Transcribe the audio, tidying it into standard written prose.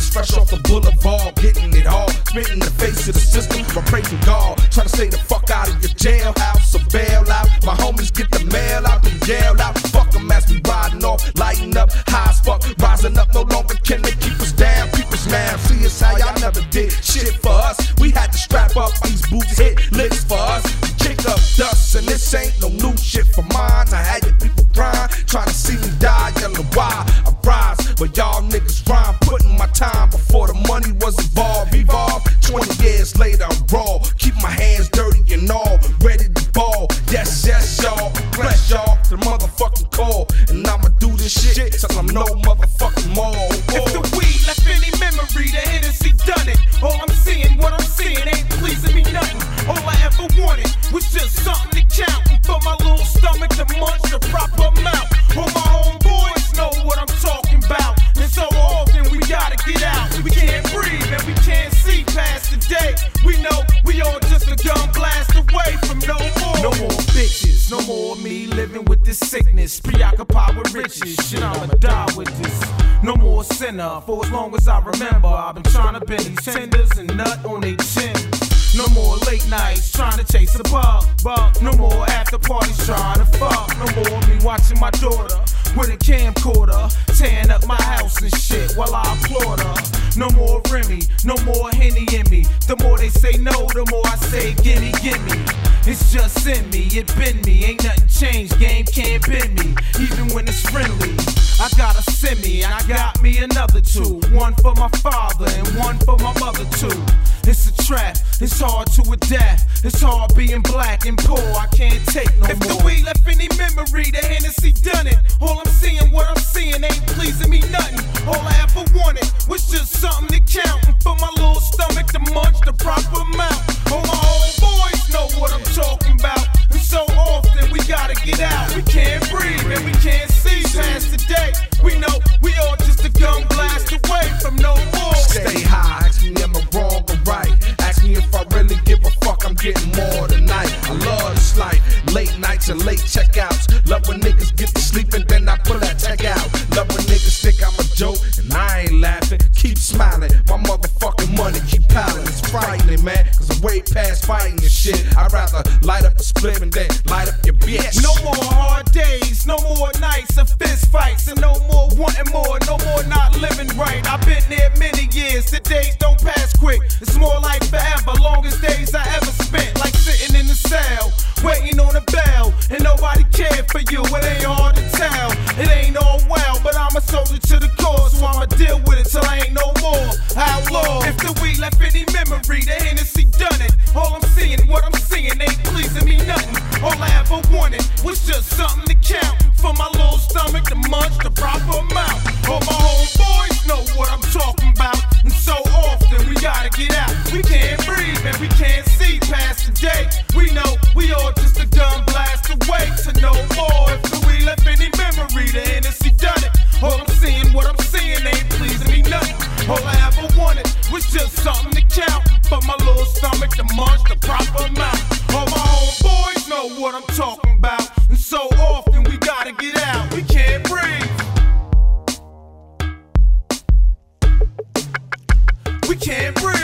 fresh off the boulevard, getting it hard, spitting in the face of the system, I'm praising God, trying to stay the fuck out of your jailhouse or bail out. My homies get the mail out, then yell out. Fuck them as we riding off, lighting up, high as fuck, rising up. No longer can they keep us down, keep us now. See us how y'all never did shit for us. We had to strap up, these boots hit licks for us. Kick up dust, and this ain't no new shit for mine. I had your people crying, trying to see me die, yelling why I rise, but y'all niggas rhyme, putting my time before the money was involved. Evolve, 20 years later I'm raw, keep my hands dirty and all, ready to ball. Yes, yes, y'all, bless y'all to the motherfucking call, and I'ma do this shit till I'm no motherfucking more. If the weed left any memory, the Hennessy done it. All I'm seeing, what I'm seeing ain't pleasing me nothing. All I ever wanted was just something to count, and for my little stomach to munch the proper amount. All my homeboys know what I'm talking about, and so often we gotta get out. We can't breathe and we can't see past the day. We know we all just a gun blast away from no more. No more bitches, no more me living with this sickness, preoccupied with riches. Shit, I'ma die with this. No more sinner, for as long as I remember, I've been trying to bend these tenders and nut on they chin. No more late nights trying to chase a buck. No more after parties trying to fuck. No more me watching my daughter with a camcorder, tearing up my house and shit while I applaud her. No more Remy, no more Henny in me. The more they say no, the more I say gimme, gimme. It's just in me, it been me. Ain't nothing changed, game can't bend me, even when it's friendly. I got a semi, and I got me another two. One for my father and one for my mother too. It's a trap, it's hard to adapt. It's hard being black and poor, I can't take no more. If the weed left any memory, the Hennessy done it. All I'm seeing, what I'm seeing ain't pleasing me nothing. All I ever wanted was just something to count, and for my little stomach to munch the proper amount. All my homeboys know what I'm talking about, and so often we gotta get out. We can't breathe and we can't see past the day. We know we all just a gun blast away from no more. Stay high, ask me am I wrong or right. Ask me if I really give a fuck, I'm getting more tonight. I love this life, late nights and late checkouts. Love when niggas get to sleep and then I pull that check out. Love when niggas think I'm a joke and I ain't laughing. Keep smiling, my motherfucking money keep piling. It's frightening, man, cause I'm way past fighting and shit. I'd rather light up a split and then light up your bitch. No more hard days, no more nights of fist fights, and no more wanting more, no more not living right. I've been there many years, the days don't pass quick. It's more like forever, longest days I ever spent. Like sitting in the cell, waiting on a bell, and nobody cared for you, it ain't hard to tell. It ain't all well, but I'm a soldier to the cause, so I'ma deal with it till I ain't no more outlaw. If the weed left any memory, the Hennessy done it. All I'm seeing, what I'm seeing ain't pleasing me nothing. All I ever wanted was just something to count, for my little stomach to munch the proper amount. All my homeboys know what I'm talking about, and so often we gotta get out. We can't breathe and we can't see past the day. We know we all just a gun blast away to no more. If the weed left any memory, the Hennessy done it. All I'm seeing, what I'm seeing ain't pleasing me nothing. All I ever wanted was just something to count, for my little stomach to munch the proper amount. All my homeboys know what I'm talking about, and so often we gotta get out. We can't breathe. We can't breathe.